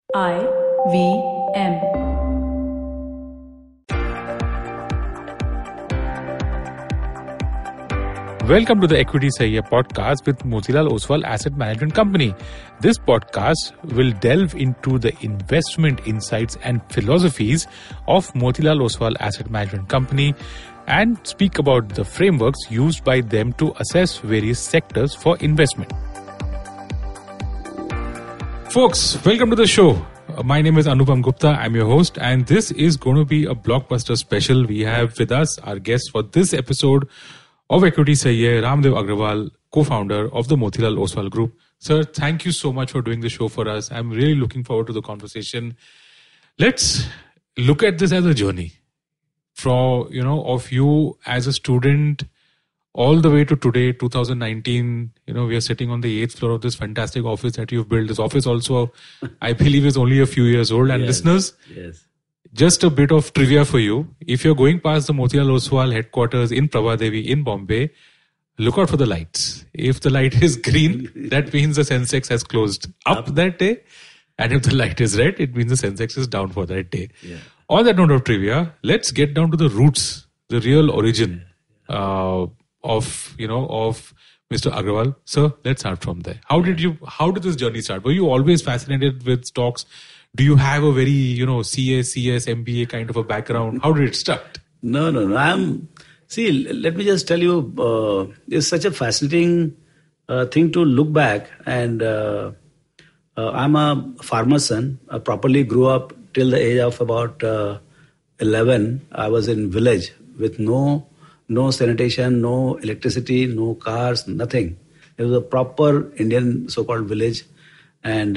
IVM. Welcome to the Equity Sahiya podcast with Motilal Oswal Asset Management Company. This podcast will delve into the investment insights and philosophies of Motilal Oswal Asset Management Company and speak about the frameworks used by them to assess various sectors for investment. Folks, welcome to the show. My name is Anupam Gupta. I'm your host, and this is going to be a blockbuster special. We have with us our guest for this episode of Equity Sahiya, Ramdev Agrawal, co-founder of the Motilal Oswal Group. Sir, thank you so much for doing the show for us. I'm really looking forward to the conversation. Let's look at this as a journey of you as a student all the way to today, 2019. We are sitting on the 8th floor of this fantastic office that you've built. This office also, I believe, is only a few years old. And listeners, just a bit of trivia for you. If you're going past the Motilal Oswal headquarters in Prabhadevi in Bombay, look out for the lights. If the light is green, that means the Sensex has closed up that day. And if the light is red, it means the Sensex is down for that day. Yeah. On that note of trivia, let's get down to the roots, the real origin of Mr. Agrawal. Sir, let's start from there. How did this journey start? Were you always fascinated with stocks? Do you have a very, CA, CS, MBA kind of a background? How did it start? No. Let me just tell you, it's such a fascinating thing to look back. And I'm a farmer's son. I properly grew up till the age of about 11. I was in village with no sanitation, no electricity, no cars, nothing. It was a proper Indian so-called village. And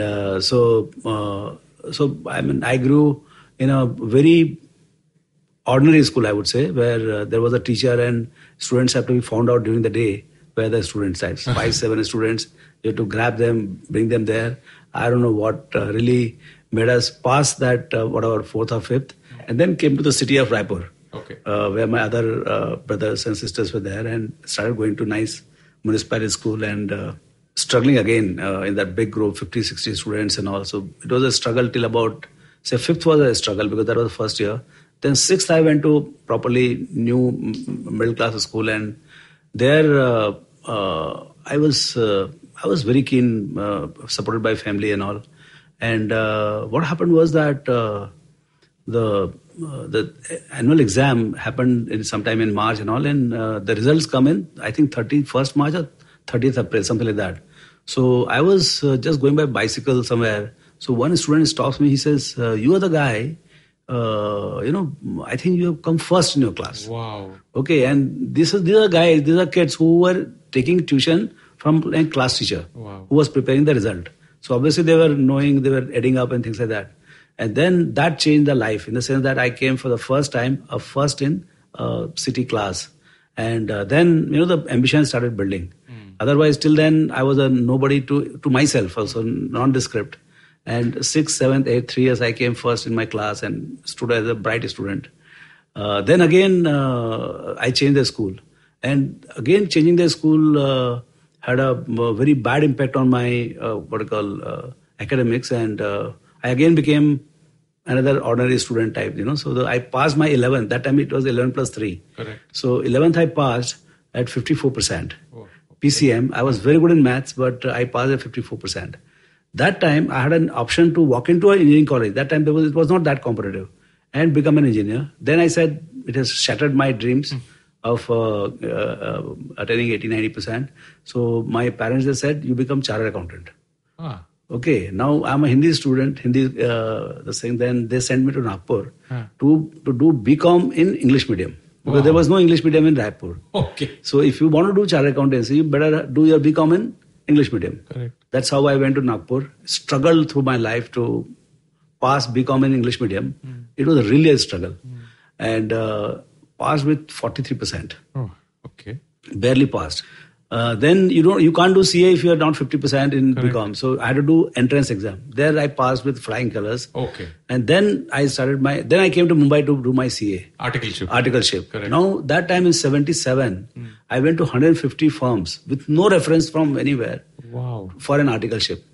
I grew in a very ordinary school, I would say, where there was a teacher and students have to be found out during the day where the students are. 5-7 students, you have to grab them, bring them there. I don't know what really made us pass that, 4th or 5th, and then came to the city of Raipur, where my other brothers and sisters were there, and started going to nice municipal school and struggling again in that big group, 50-60 students and all. So it was a struggle till about, 5th was a struggle because that was the first year. Then 6th I went to properly new middle class school, and there I was very keen, supported by family and all. And what happened was that the annual exam happened in sometime in March and all, and the results come in, I think 31st March or 30th April, something like that. So I was just going by bicycle somewhere. So one student stops me. He says, "You are the guy. I think you have come first in your class." Wow. Okay, and these are guys. These are kids who were taking tuition from a class teacher who was preparing the result. So obviously they were adding up and things like that. And then that changed the life in the sense that I came for the first time, first in city class. And then, the ambition started building. Otherwise, till then, I was a nobody to myself also, nondescript. And 6th, 7th, 8th, 3 years, I came first in my class and stood as a bright student. Then again, I changed the school. And again, changing the school had a very bad impact on my, academics. And I again became another ordinary student type, So I passed my 11th. That time it was 11 plus 3. Correct. So 11th I passed at 54%. Oh. PCM. I was very good in maths, but I passed at 54%. That time, I had an option to walk into an engineering college. That time, it was not that competitive, and become an engineer. Then I said, it has shattered my dreams of attaining 80-90%. So my parents, they said, you become chartered accountant. Okay, now I'm a Hindi student. Then they sent me to Nagpur to do BCom in English medium. Because there was no English medium in Raipur. Okay. So if you want to do chartered accountancy, you better do your BCom in English medium. Correct. That's how I went to Nagpur, struggled through my life to pass BCom in English medium. It was really a struggle. And passed with 43%. Oh, okay. Barely passed. Then you can't do CA if you are not 50% in BCom. So I had to do entrance exam. There I passed with flying colors. Okay. And then I came to Mumbai to do my CA. Articleship. Correct. Now that time in 77, I went to 150 firms with no reference from anywhere. Wow. For an articleship.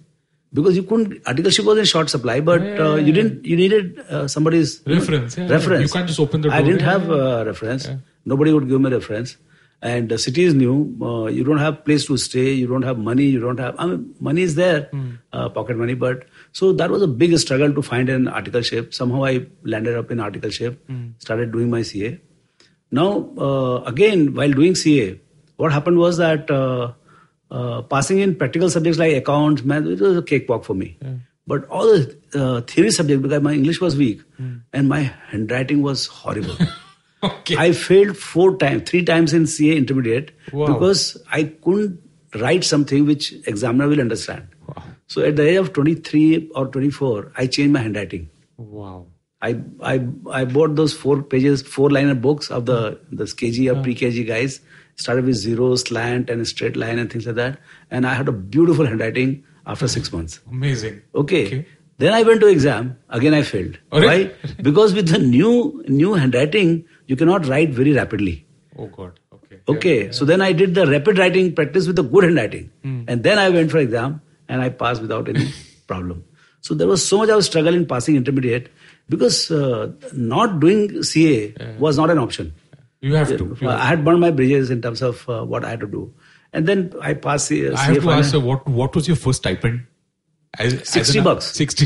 Because you couldn't, articleship was in short supply, but you needed somebody's reference. Reference. You can't just open the door. I didn't have a reference. Yeah. Nobody would give me a reference. And the city is new. You don't have place to stay. You don't have money. You don't have, money is there, pocket money. But so that was a big struggle to find an articleship. Somehow I landed up in articleship, started doing my CA. Now, again, while doing CA, what happened was that passing in practical subjects like accounts, math, it was a cakewalk for me. Yeah. But all the theory subjects, because my English was weak and my handwriting was horrible. Okay. I failed 3 times in CA intermediate because I couldn't write something which examiner will understand. Wow. So at the age of 23 or 24, I changed my handwriting. Wow. I bought those 4-liner books of the KG or pre-KG guys. Started with zero, slant and straight line and things like that. And I had a beautiful handwriting after 6 months. Amazing. Okay. Then I went to exam. Again, I failed. Why? Because with the new handwriting, you cannot write very rapidly. Oh God. Okay. Yeah. So then I did the rapid writing practice with the good handwriting. And then I went for exam and I passed without any problem. So there was so much of struggle in passing intermediate because not doing CA was not an option. You have to. I had burned my bridges in terms of what I had to do. And then I passed CA. I have to ask, what was your first stipend? $60.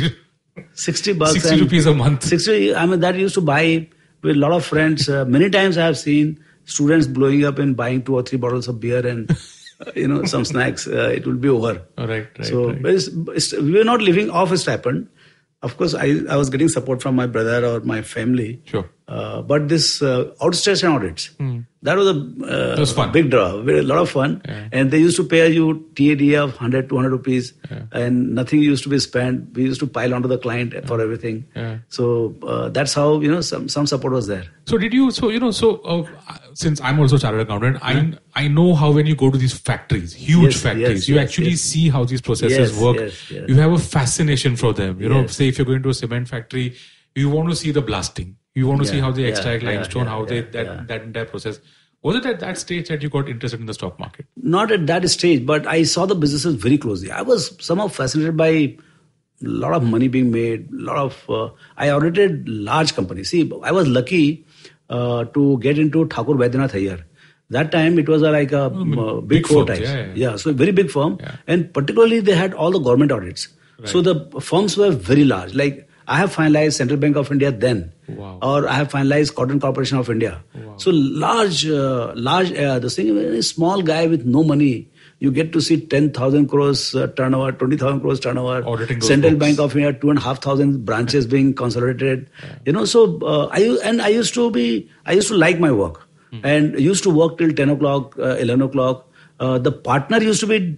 60 bucks. 60 rupees a month. 60, that used to buy with a lot of friends. Many times I have seen students blowing up and buying 2 or 3 bottles of beer and some snacks. It will be over. Right. So we were not living off a stipend. Of course, I was getting support from my brother or my family. Sure. But this outstation audits, that was fun. Big draw, a lot of fun. Yeah. And they used to pay you TAD of 100, 200 rupees and nothing used to be spent. We used to pile onto the client for everything. Yeah. So that's how, some support was there. So did you, since I'm also a chartered accountant, I know how when you go to these factories, huge factories, you actually see how these processes work. Yes. You have a fascination for them. Say if you're going to a cement factory, you want to see the blasting. You want to see how they extract limestone, that entire process. Was it at that stage that you got interested in the stock market? Not at that stage, but I saw the businesses very closely. I was somehow fascinated by a lot of money being made, I audited large companies. See, I was lucky to get into Thakur Vaidyanath Iyer. That time it was like a big four firms, types. Yeah, so a very big firm. Yeah. And particularly they had all the government audits. Right. So the firms were very large. Like I have finalized Central Bank of India then. Wow. Or I have finalized Cotton Corporation of India. Wow. So large, this thing, a small guy with no money, you get to see 10,000 crores turnover, 20,000 crores turnover. Auditing those Central books. Bank of India, 2,500 branches being consolidated. Yeah. So I used to like my work. And used to work till 10 o'clock, 11 o'clock. The partner used to be,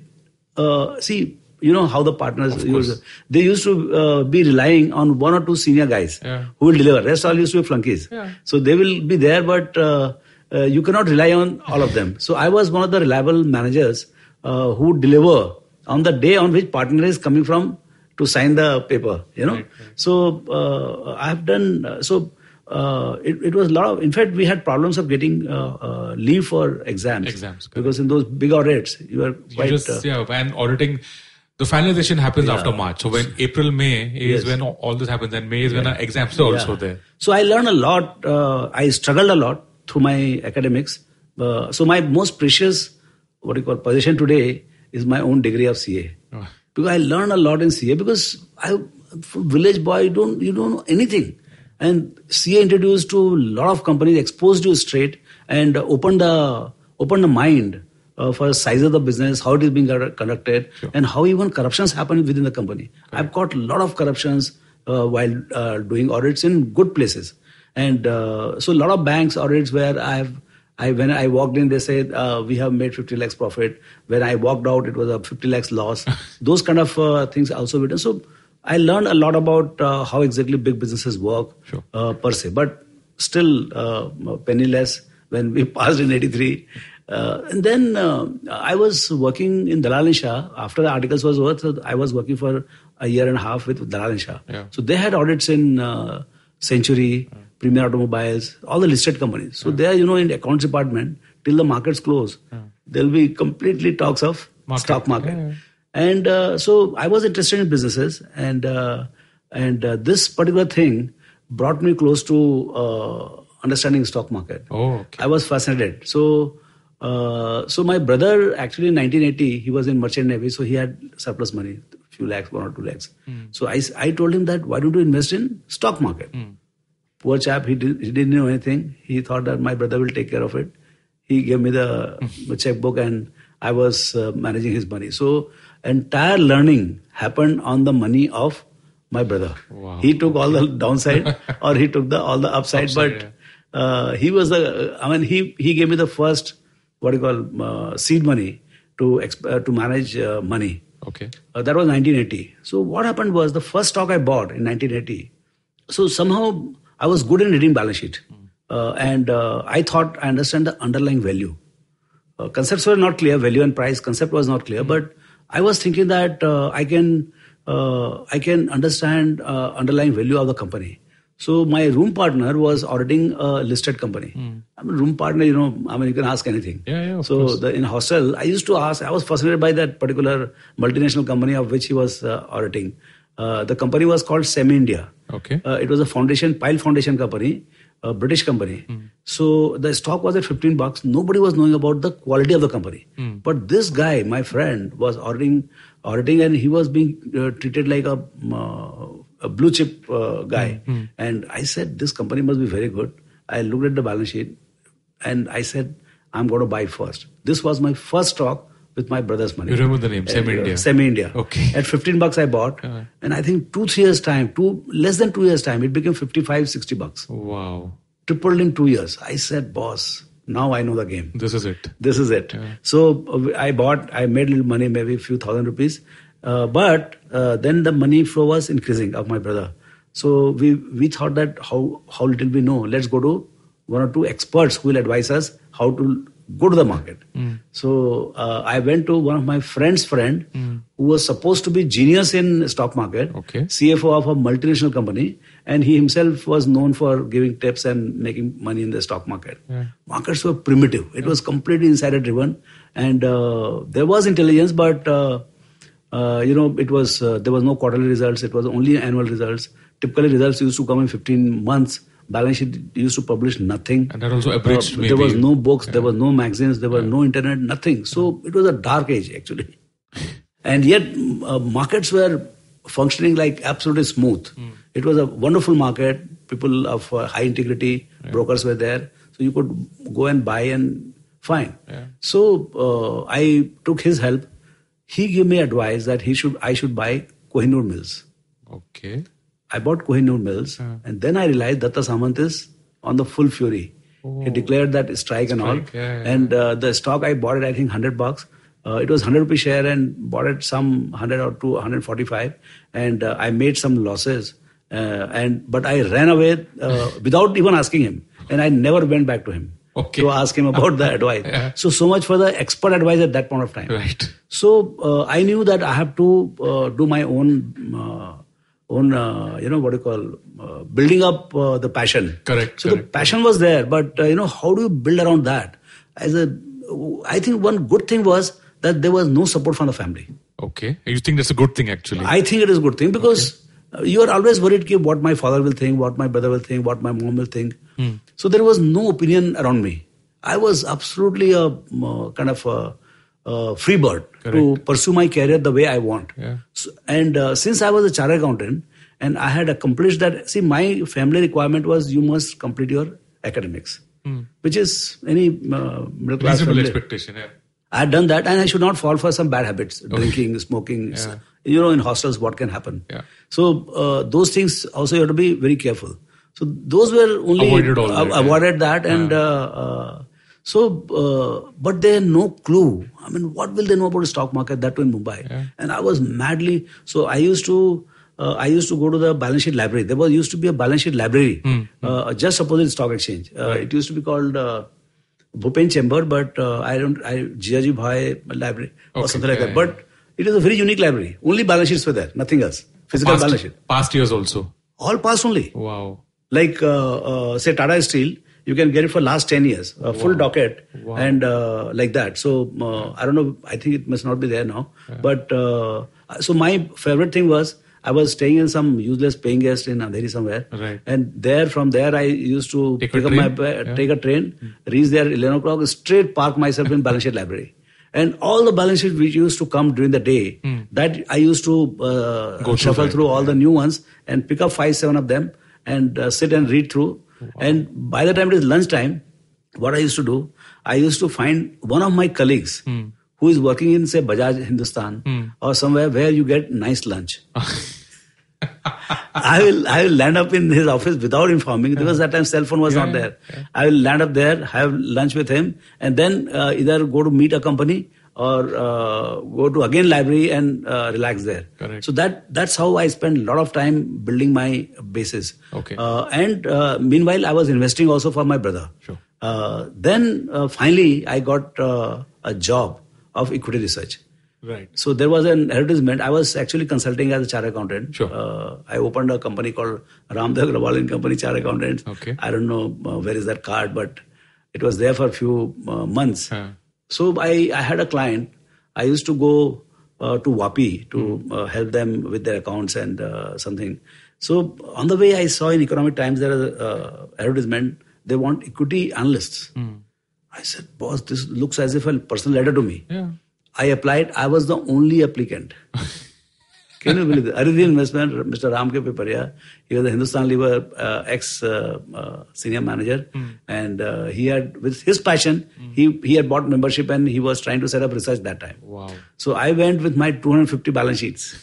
how the partners they used to be relying on 1 or 2 senior guys who will deliver. Rest all used to be flunkies. Yeah. So they will be there, but you cannot rely on all of them. So I was one of the reliable managers who deliver on the day on which partner is coming from to sign the paper. Right. So I have done it was a lot of. In fact, we had problems of getting leave for exams because in those big audits you are quite and auditing. The finalization happens after March. So when April, May is when all this happens, and May is when our exams are also there. So I learned a lot. I struggled a lot through my academics. So my most precious, position today is my own degree of CA. Oh. Because I learned a lot in CA because village boy, you don't know anything. And CA introduced to a lot of companies, exposed you straight and opened the mind for the size of the business, how it is being conducted, and how even corruptions happen within the company. Okay. I've got a lot of corruptions while doing audits in good places. And so a lot of banks audits where when I walked in, they said, we have made 50 lakhs profit. When I walked out, it was a 50 lakhs loss. Those kind of things also written. So I learned a lot about how exactly big businesses work per se. But still penniless when we passed in 83. And then I was working in Dalal & Shah. After the articles was over, so I was working for a year and a half with Dalal & Shah. Yeah. So they had audits in Century, Premier Automobiles, all the listed companies. So there, in the accounts department, till the markets close, there'll be completely talks of stock market. Yeah. And so I was interested in businesses, and this particular thing brought me close to understanding stock market. Oh, okay. I was fascinated. So my brother, actually in 1980, he was in Merchant Navy, so he had surplus money, a few lakhs, 1 or 2 lakhs. So I told him that, why don't you invest in stock market? Poor chap, he didn't know anything. He thought that my brother will take care of it. He gave me the checkbook, and I was managing his money. So entire learning happened on the money of my brother. Wow. He took all the downside or he took all the upside. He was he gave me the first, seed money to manage money. Okay. That was 1980. So what happened was, the first stock I bought in 1980. So somehow I was good in reading balance sheet. And I thought I understand the underlying value. Concepts were not clear, value and price concept was not clear, but I was thinking that I can understand underlying value of the company. So my room partner was auditing a listed company. I'm a room partner, you can ask anything. Yeah, of so course. In hostel, I used to ask. I was fascinated by that particular multinational company of which he was auditing. The company was called Semi-India. Okay. It was a pile foundation company, a British company. So the stock was at $15. Nobody was knowing about the quality of the company. But this guy, my friend, was auditing, and he was being treated like a blue chip guy. And I said, this company must be very good. I looked at the balance sheet and I said, I'm going to buy first. This was my first stock with my brother's money. You remember the name, Semi-India? Semi-India. Okay. At $15 I bought. And I think less than 2 years time, it became $55-60. Wow. Tripled in 2 years. I said, boss, now I know the game. This is it. Yeah. So I made little money, maybe a few thousand rupees. But then the money flow was increasing of my brother. So we thought that how little we know. Let's go to 1 or 2 experts who will advise us how to go to the market. So I went to one of my friend's friend who was supposed to be genius in stock market, CFO of a multinational company, and he himself was known for giving tips and making money in the stock market. Markets were primitive. It was completely insider driven, and there was intelligence, but it was there was no quarterly results. It was only annual results. Typically, results used to come in 15 months. Balance sheet used to publish nothing. And that also abridged maybe. There was no books, there was no magazines, there was no internet, nothing. So it was a dark age actually. And yet markets were functioning like absolutely smooth. It was a wonderful market. People of high integrity, brokers were there. So you could go and buy and fine. So I took his help. He gave me advice that I should buy Kohinoor Mills. Okay. I bought Kohinoor Mills, and then I realized Datta Samant is on the full fury. He declared that strike and all. And the stock I bought it, I think $100. It was 100 rupee share, and bought it some 100 or 145, and I made some losses. But I ran away without even asking him, and I never went back to him to ask him about the advice. So much for the expert advice at that point of time. Right. So I knew that I have to do my own building up the passion. Correct. So the passion was there, but how do you build around that? I think one good thing was that there was no support from the family. Okay. You think that's a good thing actually? I think it is a good thing because you are always worried what my father will think, what my brother will think, what my mom will think. So there was no opinion around me. I was absolutely a kind of a free bird to pursue my career the way I want. So, and since I was a chartered accountant and I had accomplished that, see, my family requirement was you must complete your academics, which is any middle class reasonable family expectation. I had done that, and I should not fall for some bad habits, drinking, smoking. In hostels, what can happen? So those things also you have to be very careful. So those were only avoided that, and but they had no clue. I mean, what will they know about the stock market? That too in Mumbai, and I was madly. So I used to go to the balance sheet library. There used to be a balance sheet library just opposite stock exchange. It used to be called Bhupen Chamber, but Jijaji Bhai Library or something like that. But it is a very unique library. Only balance sheets were there, nothing else. Physical balance sheet. Past years also. All past only. Wow. Like say Tata Steel, you can get it for last 10 years, a full docket, Wow. and like that. So I don't know. I think it must not be there now. Yeah. But so my favorite thing was I was staying in some useless paying guest in Andheri somewhere, Right. and from there I used to Take a pick up train? take a train, reach there 11 o'clock, straight park myself in balance sheet library. And all the balance sheets which used to come during the day, that I used to Go shuffle that, through all the new ones and pick up 5-7 of them and sit and read through. And by the time it is lunchtime, what I used to do, I used to find one of my colleagues who is working in, say, Bajaj Hindustan or somewhere where you get nice lunch. I will land up in his office without informing, because that time cell phone was not there. I will land up there, have lunch with him, and then either go to meet a company or go to again library and relax there. Correct. So that's how I spent a lot of time building my basis. Okay. And meanwhile, I was investing also for my brother. Sure. Then finally, I got a job of equity research. Right. So there was an advertisement. I was actually consulting as a chartered accountant. Sure. I opened a company called Ramdev Agrawal and Company Chartered Accountants. Okay. I don't know where is that card, but it was there for a few months. So I had a client. I used to go to Vapi to help them with their accounts and something. So on the way, I saw in Economic Times there is an advertisement. They want equity analysts. I said, boss, this looks as if a personal letter to me. Yeah. I applied. I was the only applicant. Can you believe it? Aridhi Investment, Mr. Ram K. Piparia, he was a Hindustan Lever ex-senior manager. And he had, with his passion, he had bought membership and he was trying to set up research that time. Wow. So I went with my 250 balance sheets.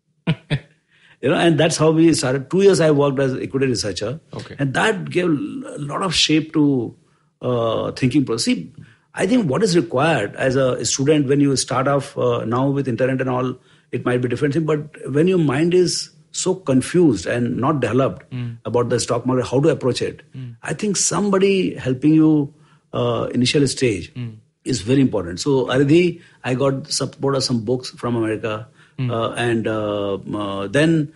And that's how we started. 2 years I worked as equity researcher. Okay. And that gave a lot of shape to thinking process. See, I think what is required as a student when you start off now with internet and all, it might be different thing. But when your mind is so confused and not developed about the stock market, how to approach it, I think somebody helping you initial stage is very important. So Aridhi, I got support of some books from America, and then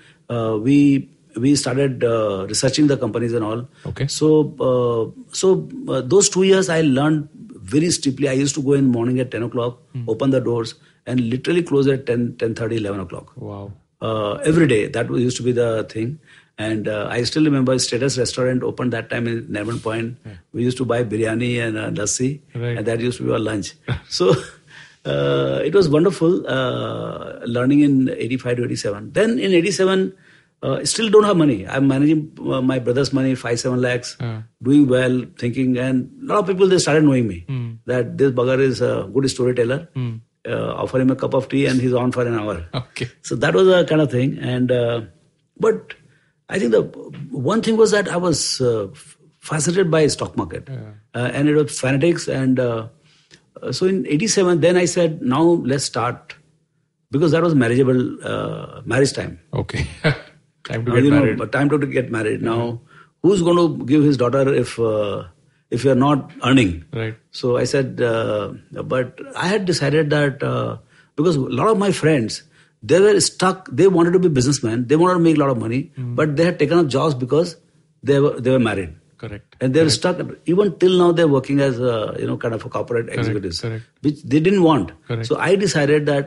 we started researching the companies and all. Okay. So those 2 years I learned very steeply. I used to go in morning at 10 o'clock, open the doors, and literally close at 10:30, 11 o'clock. Wow. Every day. That used to be the thing. And I still remember Status Restaurant opened that time in Nariman Point. Yeah. We used to buy biryani and lassi, and that used to be our lunch. So it was wonderful learning in 85 to 87. Then in 87, still don't have money. I'm managing my brother's money, 5-7 lakhs, doing well, thinking, and a lot of people, they started knowing me that this bugger is a good storyteller. Offer him a cup of tea and he's on for an hour. Okay. So that was a kind of thing. And but I think the one thing was that I was fascinated by stock market, and it was fanatics. And so in 87, then I said, now let's start, because that was marriage time. Okay. Time to get married. Time to get married. Now, who's going to give his daughter if you're not earning? Right. So I said, but I had decided that because a lot of my friends, they were stuck. They wanted to be businessmen. They wanted to make a lot of money, but they had taken up jobs because they were married. Correct. And they're stuck. Even till now, they're working as kind of a corporate executives, which they didn't want. Correct. So I decided that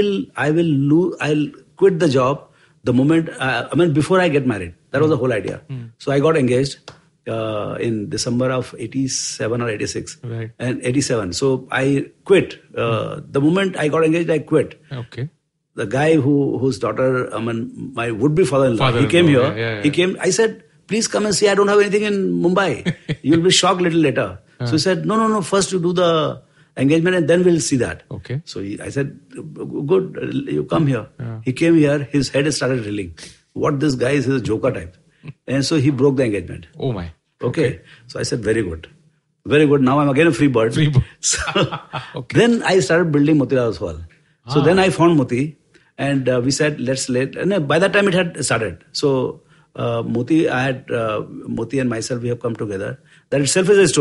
I'll quit the job the moment, before I get married. That was the whole idea. So I got engaged in December of 87 or 86. Right. And 87. So I quit. The moment I got engaged, I quit. Okay. The guy whose daughter, my would-be father-in-law, he came here. Yeah. He came. I said, please come and see. I don't have anything in Mumbai. You'll be shocked a little later. So he said, no. First you do the engagement and then we'll see that. Okay. So I said, good, you come here. Yeah. He came here. His head started reeling. What this guy is a joker type. And so he broke the engagement. Oh my. Okay. So I said, very good. Very good. Now I'm again a free bird. So then I started building Motilal Oswal. So then I found Moti. And we said, and by that time it had started. So Moti and myself, we have come together. That itself is a story.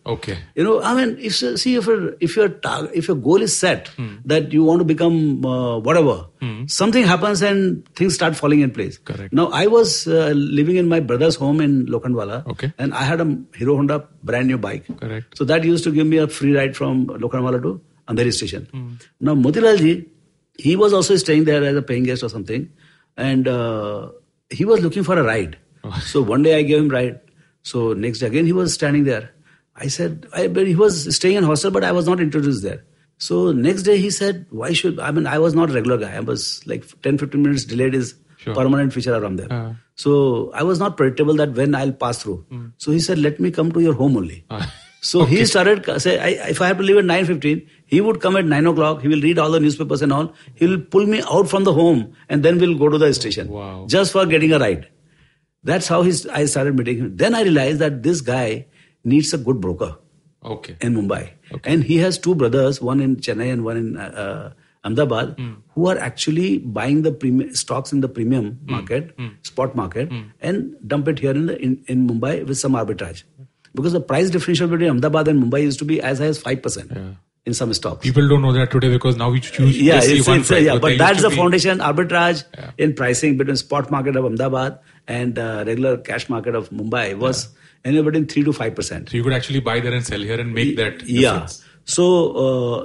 Okay. You know, I mean, if your goal is set that you want to become whatever, something happens and things start falling in place. Correct. Now, I was living in my brother's home in Lokhandwala, Okay. and I had a Hero Honda brand new bike. Correct. So that used to give me a free ride from Lokhandwala to Andheri station. Now, Motilal ji, he was also staying there as a paying guest or something, and he was looking for a ride. So one day I gave him ride. So next day again he was standing there. I said, but he was staying in hostel, but I was not introduced there. So next day he said, I was not a regular guy. I was like 10-15 minutes delayed is permanent feature around there. So I was not predictable that when I'll pass through. So he said, let me come to your home only. So he started, say, if I have to leave at 9:15, he would come at 9 o'clock. He will read all the newspapers and all. He will pull me out from the home and then we'll go to the station. Wow. Just for getting a ride. That's how I started meeting him. Then I realized that this guy needs a good broker in Mumbai. Okay. And he has two brothers, one in Chennai and one in Ahmedabad, who are actually buying the stocks in the premium market, spot market, and dump it here in Mumbai with some arbitrage. Because the price differential between Ahmedabad and Mumbai used to be as high as 5% in some stocks. People don't know that today because now we choose but that's the foundation, arbitrage in pricing between spot market of Ahmedabad and regular cash market of Mumbai was anywhere between 3 to 5%. So you could actually buy there and sell here and make that difference. Yeah. So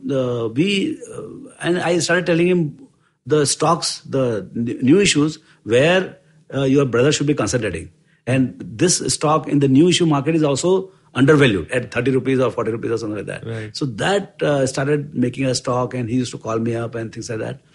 and I started telling him the stocks, the new issues where your brother should be concentrating. And this stock in the new issue market is also undervalued at 30 rupees or 40 rupees or something like that. Right. So that started making a stock, and he used to call me up and things like that.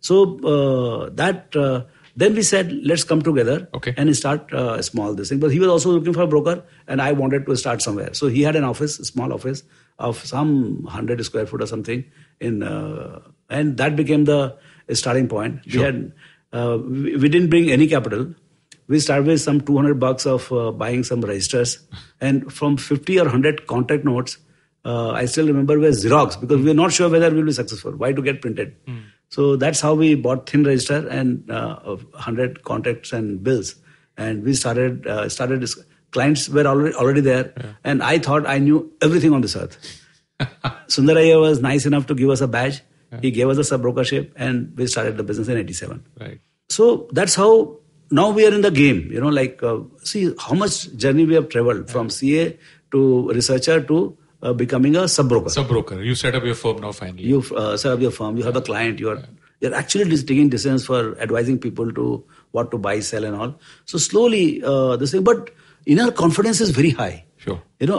So then we said, let's come together and start small this thing. But he was also looking for a broker, and I wanted to start somewhere. So he had an office, a small office of some 100 square foot or something, and that became the starting point. Sure. We didn't bring any capital. We started with some $200 of buying some registers, and from 50 or 100 contract notes, I still remember were Xerox, because we were not sure whether we'll be successful. Why to get printed? So that's how we bought thin register and 100 contracts and bills, and we started. Clients were already there, and I thought I knew everything on this earth. Sundaraiah was nice enough to give us a badge. He gave us a sub-brokership, and we started the business in 87. Right. So that's how. Now we are in the game, see how much journey we have traveled from CA to researcher to becoming a sub-broker. Sub-broker. You set up your firm now finally. You set up your firm, you have a client, you're actually taking decisions for advising people to what to buy, sell and all. So slowly, but inner confidence is very high. Sure.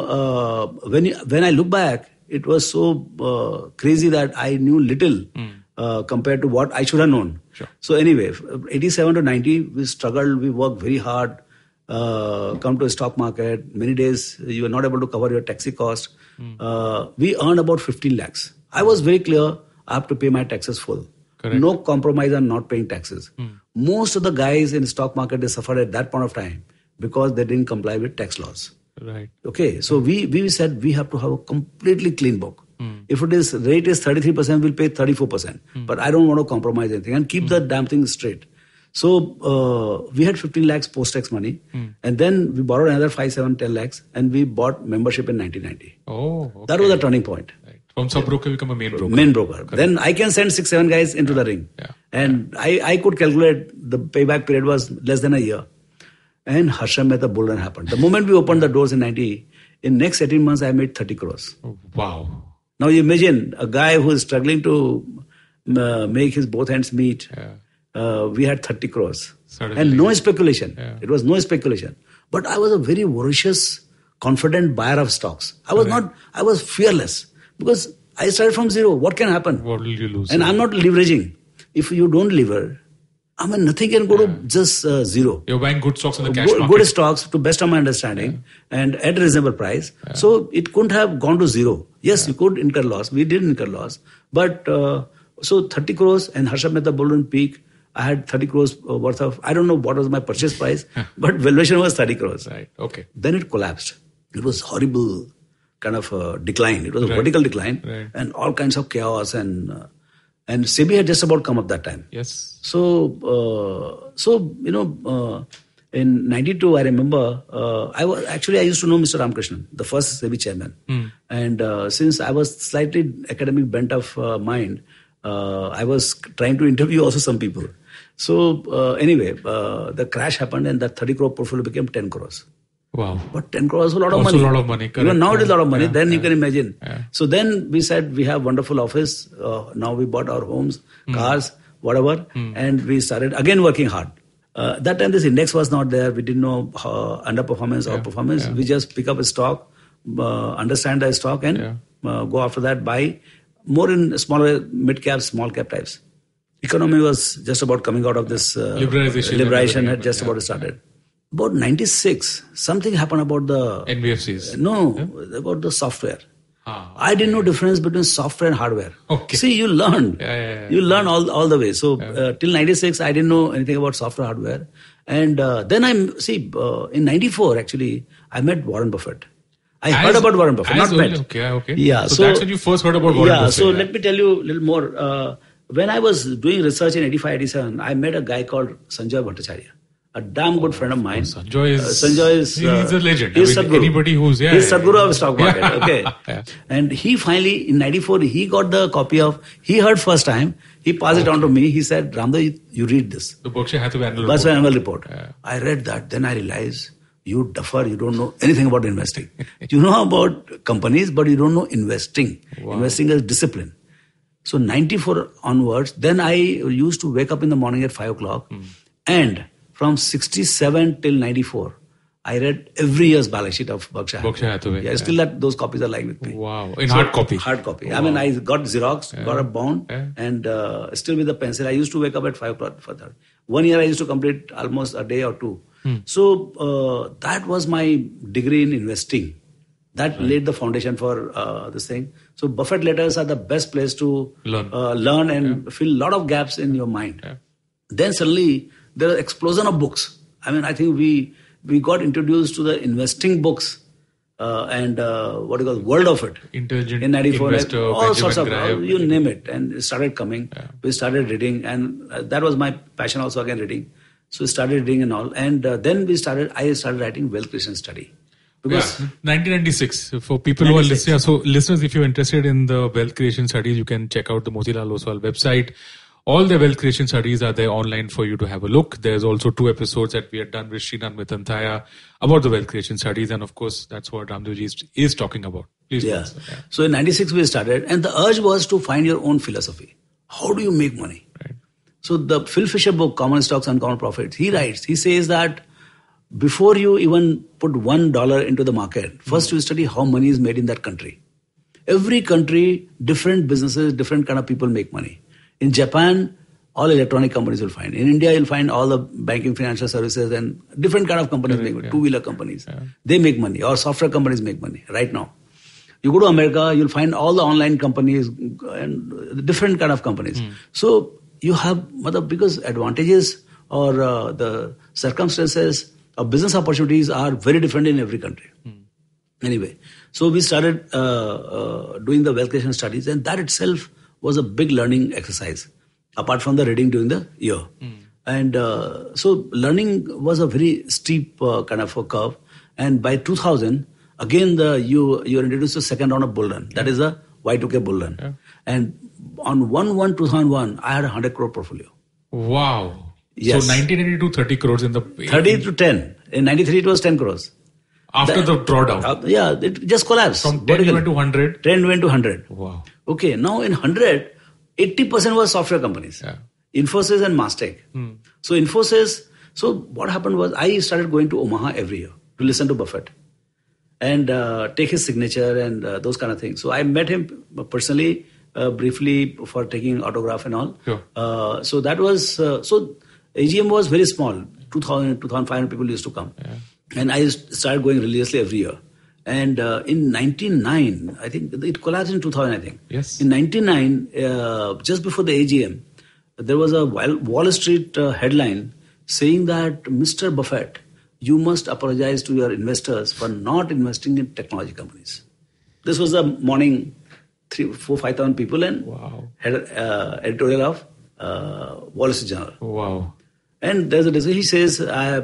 When I look back, it was so crazy that I knew little compared to what I should have known. Sure. So anyway, 87 to 90, we struggled, we worked very hard, come to a stock market. Many days you were not able to cover your taxi cost. We earned about 15 lakhs. I was very clear, I have to pay my taxes full. Correct. No compromise on not paying taxes. Most of the guys in the stock market, they suffered at that point of time because they didn't comply with tax laws. Right. Okay, so we said we have to have a completely clean book. If rate is 33%, we'll pay 34%. But I don't want to compromise anything and keep the damn thing straight. So we had 15 lakhs post-tax money, and then we borrowed another 5, 7, 10 lakhs, and we bought membership in 1990. Oh, okay. That was a turning point. Right. From sub-broker, become a main broker. Main broker. Correct. Then I can send 6, 7 guys into the ring. Yeah. And I could calculate the payback period was less than a year. And Harsham Mehta bull run happened. The moment we opened the doors in 90, in next 18 months, I made 30 crores. Oh, wow. Now you imagine a guy who is struggling to make his both hands meet. We had 30 crores. Suddenly. And no speculation. Yeah. It was no speculation. But I was a very voracious, confident buyer of stocks. I was fearless because I started from zero. What can happen? What will you lose? And I'm not leveraging. If you don't lever, nothing can go to just zero. You're buying good stocks in the cash market. Good stocks, to best of my understanding, and at a reasonable price. So it couldn't have gone to zero. Yes, you could incur loss. We did incur loss. But so 30 crores and Harsham Mehta bull run peak, I had 30 crores worth of, I don't know what was my purchase price, but valuation was 30 crores. Right, okay. Then it collapsed. It was horrible kind of decline. It was a vertical decline and all kinds of chaos and SEBI had just about come up that time. Yes. So in 92, I remember, I used to know Mr. Ramakrishnan, the first SEBI chairman. And since I was slightly academic bent of mind, I was trying to interview also some people. So anyway, the crash happened and that 30 crore portfolio became 10 crores. Wow. But 10 crores was a lot of also money. a lot of money. Correct. Even now it is a lot of money. Then you can imagine. Yeah. So then we said we have wonderful office. Now we bought our homes, cars, whatever. And we started again working hard. That time this index was not there. We didn't know underperformance or performance. We just pick up a stock, understand the stock and go after that, buy more in smaller, mid cap, small cap types. Economy was just about coming out of this liberalization had just about started. About 96, something happened about the NBFCs. No, about the software. I didn't know difference between software and hardware. Okay. See, you learned. You learn all the way. So till 96, I didn't know anything about software, hardware. And then in 94, actually, I met Warren Buffett. I heard about Warren Buffett, not met. Okay. Yeah, so that's when you first heard about Warren Buffett. So let me tell you a little more. When I was doing research in 85, 87, I met a guy called Sanjay Bhattacharya. A damn good friend of mine. Sanjay is he's a legend. He's Sadhguru. Anybody who's he's Sadhguru of stock market. Okay. And he finally in 94 he got the copy of. He heard first time. He passed it on to me. He said, "Ramdev, you read this." The Berkshire Hathaway annual report. Yeah. I read that. Then I realized you duffer. You don't know anything about investing. You know about companies, but you don't know investing. Wow. Investing is discipline. So 94 onwards, then I used to wake up in the morning at 5 o'clock and from 67 till 94, I read every year's balance sheet of Berkshire Hathaway. Yeah, still those copies are lying with me. Wow. Hard copy. Hard copy. Wow. I mean, I got Xerox, got a bound and still with the pencil. I used to wake up at 5 o'clock for that. 1 year I used to complete almost a day or two. So that was my degree in investing. That laid the foundation for this thing. So Buffett letters are the best place to learn and fill a lot of gaps in your mind. Yeah. Then suddenly there was an explosion of books. I mean, I think we got introduced to the investing books and World of It. Intelligent in 94, Investor, all sorts of, you everything. name it. And it started coming. Yeah. We started reading and that was my passion also again, reading. So we started reading and all. And then I started writing Wealth Creation Study. Because 1996 for people who are listening. So listeners, if you're interested in the wealth creation studies, you can check out the Motilal Oswal website. All the wealth creation studies are there online for you to have a look. There's also 2 episodes that we had done with Srinath Mithantaya about the wealth creation studies. And of course, that's what Ramdevji is talking about. Please. Yeah. So in 96 we started and the urge was to find your own philosophy. How do you make money? Right. So the Phil Fisher book, Common Stocks, Uncommon Profits, he says that before you even put $1 into the market, first you study how money is made in that country. Every country, different businesses, different kind of people make money. In Japan, all electronic companies will find. In India, you'll find all the banking, financial services and different kind of companies make money. 2-wheeler companies. Yeah. They make money or software companies make money right now. You go to America, you'll find all the online companies and different kind of companies. So you have, because advantages or the circumstances of business opportunities are very different in every country. Anyway, so we started doing the wealth creation studies and that itself was a big learning exercise apart from the reading during the year. And so learning was a very steep kind of a curve. And by 2000, again, you're introduced to the second round of bull run. That is the Y2K bull run. Yeah. And on 1/1/2001, I had a 100 crore portfolio. Wow. Yes. So 1982, 30 crores in the... 30 to 10. In 93, it was 10 crores. After the drawdown? It just collapsed. From 10 went to 100? 10 went to 100. Wow. Okay, now in 100, 80% was software companies. Yeah. Infosys and Mastech. So Infosys... So what happened was I started going to Omaha every year to listen to Buffett and take his signature and those kind of things. So I met him personally, briefly for taking autograph and all. Sure. So that was... so AGM was very small. 2,000, 2,500 people used to come. Yeah. And I started going religiously every year. And in 99, I think it collapsed in 2000, I think. Yes. In 99, just before the AGM, there was a Wall Street headline saying that, Mr. Buffett, you must apologize to your investors for not investing in technology companies. This was a morning, 5,000 people and wow. had editorial of Wall Street Journal. Wow. And there's a decision. He says, I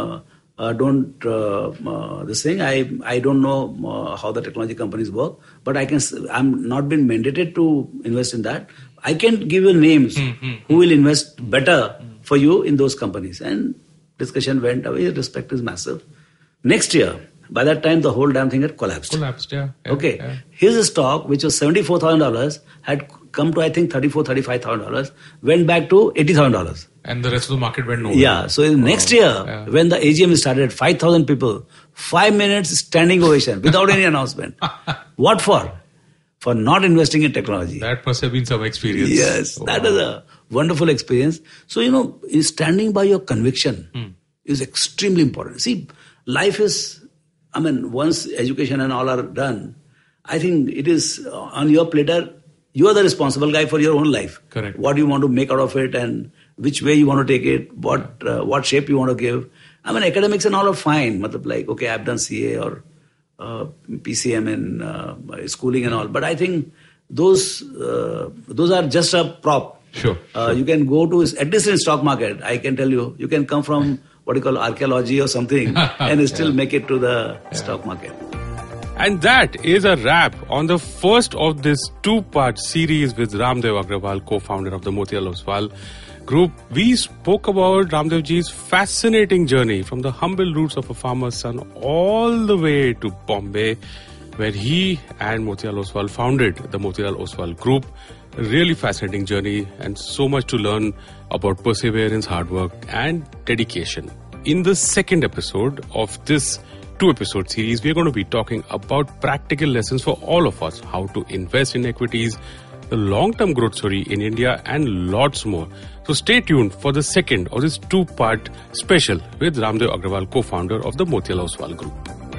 don't this thing. I don't know how the technology companies work, but I'm not been mandated to invest in that. I can give you names who will invest better for you in those companies. And discussion went away. Respect is massive. Next year, by that time, the whole damn thing had collapsed. Yeah. Okay. Yeah. His stock, which was $74,000, had come to, I think, $35,000, went back to $80,000. And the rest of the market went nowhere. Yeah. So next year, when the AGM started, 5,000 people, 5 minutes standing ovation without any announcement. What for? For not investing in technology. That must have been some experience. Yes. That is a wonderful experience. So, standing by your conviction is extremely important. See, life is, once education and all are done, I think it is on your platter. You are the responsible guy for your own life. Correct. What you want to make out of it and which way you want to take it, what shape you want to give. Academics and all are fine. Okay, I've done CA or PCM in schooling and all. But I think those are just a prop. Sure. You can go to, at least in stock market, I can tell you, you can come from what you call archaeology or something and still make it to the stock market. And that is a wrap on the first of this two-part series with Ramdev Agrawal, co-founder of the Motilal Oswal Group. We spoke about Ramdevji's fascinating journey from the humble roots of a farmer's son all the way to Bombay, where he and Motilal Oswal founded the Motilal Oswal Group. A really fascinating journey and so much to learn about perseverance, hard work and dedication. In the second episode of this two-episode series, we're going to be talking about practical lessons for all of us, how to invest in equities, the long-term growth story in India, and lots more. So stay tuned for the second of this two-part special with Ramdev Agrawal, co-founder of the Motilal Oswal Group.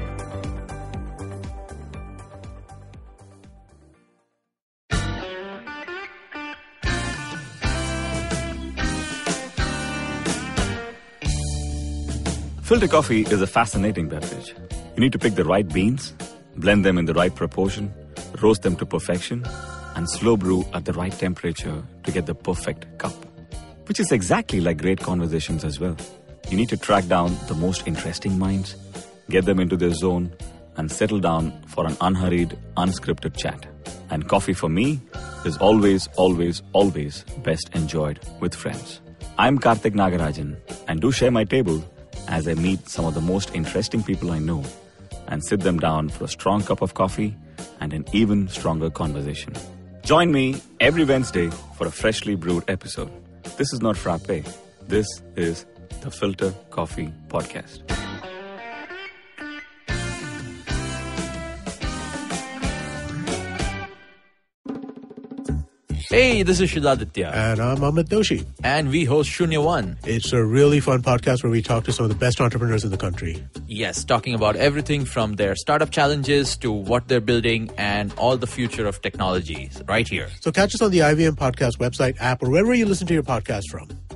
Filter coffee is a fascinating beverage. You need to pick the right beans, blend them in the right proportion, roast them to perfection, and slow brew at the right temperature to get the perfect cup. Which is exactly like great conversations as well. You need to track down the most interesting minds, get them into their zone, and settle down for an unhurried, unscripted chat. And coffee for me is always, always, always best enjoyed with friends. I'm Karthik Nagarajan, and do share my table as I meet some of the most interesting people I know and sit them down for a strong cup of coffee and an even stronger conversation. Join me every Wednesday for a freshly brewed episode. This is not Frappe. This is the Filter Coffee Podcast. Hey, this is Shidaditya. And I'm Amit Doshi. And we host Shunya One. It's a really fun podcast where we talk to some of the best entrepreneurs in the country. Yes, talking about everything from their startup challenges to what they're building and all the future of technologies right here. So catch us on the IVM Podcast website, app, or wherever you listen to your podcast from.